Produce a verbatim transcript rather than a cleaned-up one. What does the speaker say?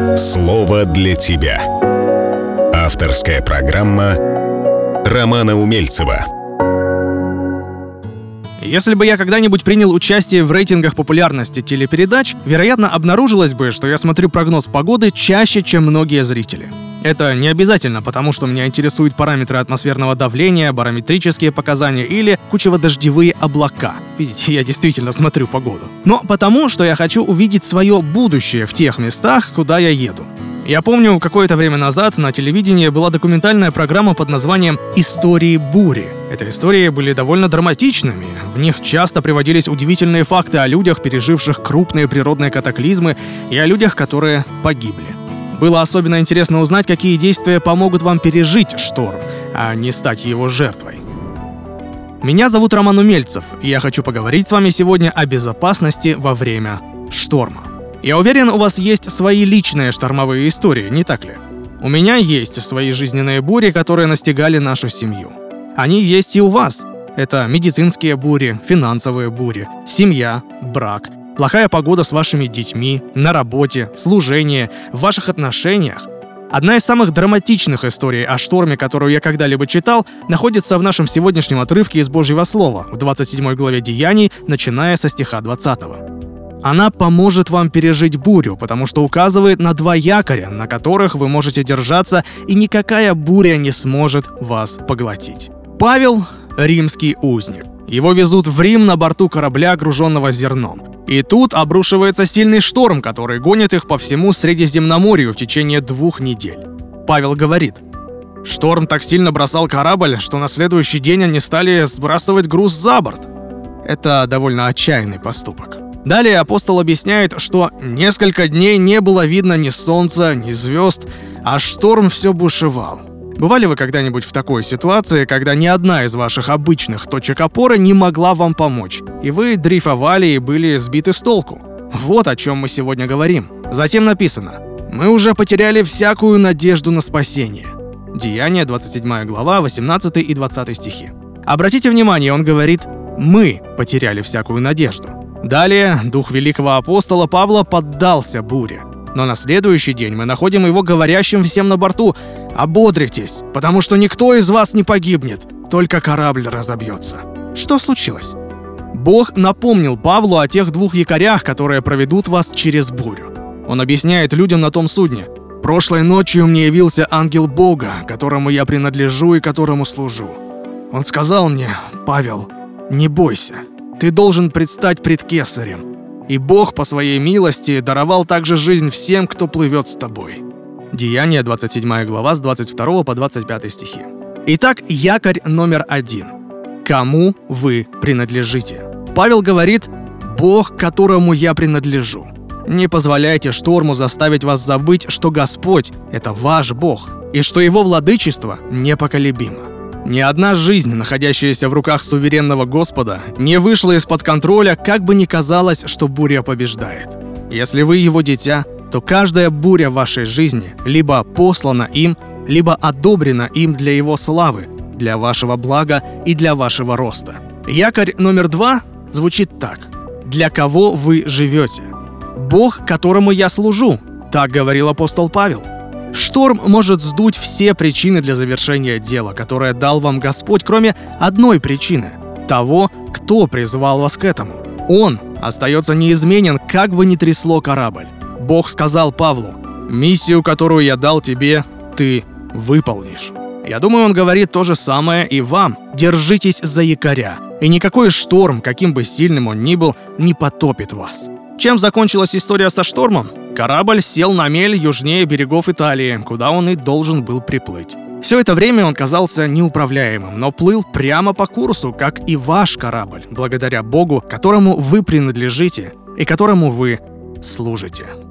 Слово для тебя. Авторская программа Романа Умельцева. Если бы я когда-нибудь принял участие в рейтингах популярности телепередач, вероятно, обнаружилось бы, что я смотрю прогноз погоды чаще, чем многие зрители. Это не обязательно, потому что меня интересуют параметры атмосферного давления, барометрические показания или кучево-дождевые облака. Видите, я действительно смотрю погоду. Но потому, что я хочу увидеть свое будущее в тех местах, куда я еду. Я помню, какое-то время назад на телевидении была документальная программа под названием «Истории бури». Эти истории были довольно драматичными. В них часто приводились удивительные факты о людях, переживших крупные природные катаклизмы, и о людях, которые погибли. Было особенно интересно узнать, какие действия помогут вам пережить шторм, а не стать его жертвой. Меня зовут Роман Умельцев, и я хочу поговорить с вами сегодня о безопасности во время шторма. Я уверен, у вас есть свои личные штормовые истории, не так ли? У меня есть свои жизненные бури, которые настигали нашу семью. Они есть и у вас. Это медицинские бури, финансовые бури, семья, брак, плохая погода с вашими детьми, на работе, в служении, в ваших отношениях. Одна из самых драматичных историй о шторме, которую я когда-либо читал, находится в нашем сегодняшнем отрывке из Божьего Слова, в двадцать седьмой главе Деяний, начиная со стиха двадцатого. Она поможет вам пережить бурю, потому что указывает на два якоря, на которых вы можете держаться, и никакая буря не сможет вас поглотить. Павел – римский узник. Его везут в Рим на борту корабля, груженного зерном. И тут обрушивается сильный шторм, который гонит их по всему Средиземноморью в течение двух недель. Павел говорит: «Шторм так сильно бросал корабль, что на следующий день они стали сбрасывать груз за борт». Это довольно отчаянный поступок. Далее апостол объясняет, что несколько дней не было видно ни солнца, ни звезд, а шторм все бушевал. Бывали вы когда-нибудь в такой ситуации, когда ни одна из ваших обычных точек опоры не могла вам помочь, и вы дрейфовали и были сбиты с толку? Вот о чем мы сегодня говорим. Затем написано: «Мы уже потеряли всякую надежду на спасение». Деяния, двадцать седьмая глава, восемнадцатый и двадцатый стихи. Обратите внимание, он говорит: «Мы потеряли всякую надежду». Далее дух великого апостола Павла поддался буре. Но на следующий день мы находим его говорящим всем на борту: «Ободритесь, потому что никто из вас не погибнет, только корабль разобьется». Что случилось? Бог напомнил Павлу о тех двух якорях, которые проведут вас через бурю. Он объясняет людям на том судне: «Прошлой ночью мне явился ангел Бога, которому я принадлежу и которому служу. Он сказал мне: Павел, не бойся. Ты должен предстать пред Кесарем, и Бог по своей милости даровал также жизнь всем, кто плывет с тобой». Деяния, двадцать седьмая глава, с двадцать второго по двадцать пятый стихи. Итак, якорь номер один. Кому вы принадлежите? Павел говорит: «Бог, которому я принадлежу». Не позволяйте шторму заставить вас забыть, что Господь – это ваш Бог, и что Его владычество непоколебимо. Ни одна жизнь, находящаяся в руках суверенного Господа, не вышла из-под контроля, как бы ни казалось, что буря побеждает. Если вы его дитя, то каждая буря в вашей жизни либо послана им, либо одобрена им для его славы, для вашего блага и для вашего роста. Якорь номер два звучит так: «Для кого вы живете?» «Бог, которому я служу», так говорил апостол Павел. Шторм может сдуть все причины для завершения дела, которое дал вам Господь, кроме одной причины – того, кто призвал вас к этому. Он остается неизменен, как бы ни трясло корабль. Бог сказал Павлу: «Миссию, которую я дал тебе, ты выполнишь». Я думаю, он говорит то же самое и вам. Держитесь за якоря, и никакой шторм, каким бы сильным он ни был, не потопит вас. Чем закончилась история со штормом? Корабль сел на мель южнее берегов Италии, куда он и должен был приплыть. Все это время он казался неуправляемым, но плыл прямо по курсу, как и ваш корабль, благодаря Богу, которому вы принадлежите и которому вы служите.